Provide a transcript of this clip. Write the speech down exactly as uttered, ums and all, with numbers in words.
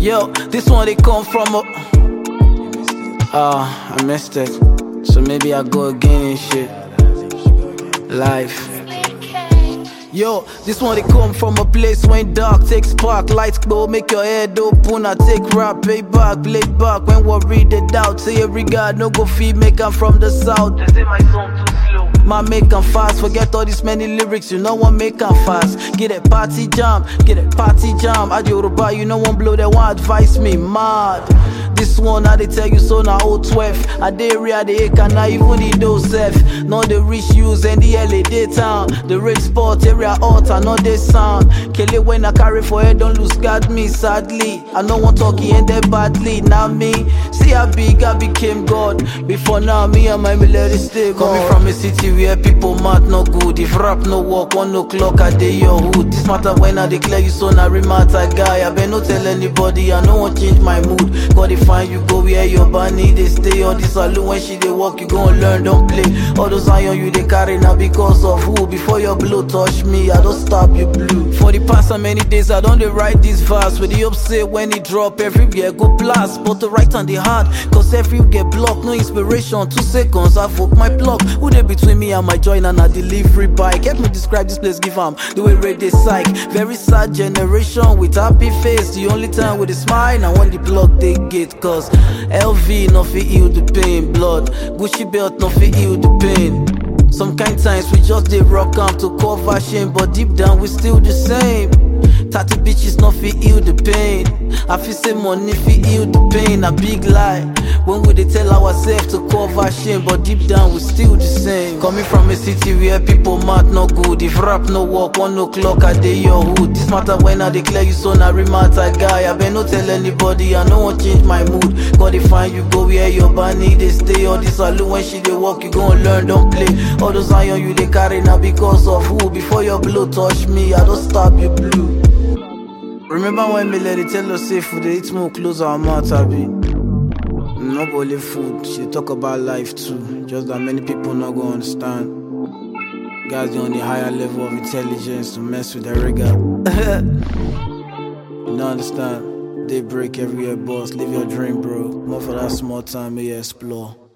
Yo, this one they come from a... Ah, I missed it. So maybe I go again and shit. Life. Yo, this one they come from a place when dark takes spark, lights glow, make your head open. I take rap, pay back, play back. When worry the doubt, say every God no go feed, make 'em from the south. They say my song too slow. Man, make 'em fast, forget all these many lyrics, you know what make 'em fast. Get a party jam, get a party jam. At Yoruba, you know one blow, they want advise me, mad. This one, I they tell you so now, oh twelve. I dey real, they ain't can I even need those self. No, the rich use and the L A daytown. The red spot, area altar, not they sound. Kill it when I carry for head, don't lose guard me, sadly. I know one talkie ended badly, now me. See how big I became God. Before now, me and my melody stay God. Coming from a city where people mad no good. If rap no work, one o'clock I day your hood. This matter when I declare you so now matter guy. I better not tell anybody, I no want change my mood. God if find you go where your bunny they stay. All this alone when she they walk, you gon' learn, don't play. All those iron you they carry now because of who? Before your blow touch me, I don't stop you blue. For the past how many days I don't they write this verse with the upset when it drop everywhere go blast. But the right and the hard, cause every get blocked, no inspiration. Two seconds I vote my block. Who they between me and my join and a delivery bike? Help me describe this place, give 'em the way rate they psych. Very sad generation with happy face. The only time with a smile and when the block they get. Cause L V no fit heal the pain. Blood, Gucci belt no fit heal the pain. Some kind times we just dey rock am to cover shame, but deep down we still the same. thirty bitches no fit heal the pain. I feel say money fit heal the pain. A big lie when we dey tell ourselves to cover shame, but deep down we still the same. Coming from a city where people mad no good. If rap no work, one o'clock I day your hood. This matter when I declare you so now matter guy. I better not tell anybody, I no want change my mood. God if find you go where your bunny they stay. All this alone when she they walk, you gon' learn, don't play. All those iron you they carry now because of who? Before your blow touch me, I don't stop you blue. Remember when me let it tell us say food they eat more close our mouth, abi? Not only food, she talk about life too. Just that many people not gonna understand. Guys they on the higher level of intelligence to mess with the rigor. You don't understand? They break everywhere, boss. Live your dream, bro. More for that small time, may you explore.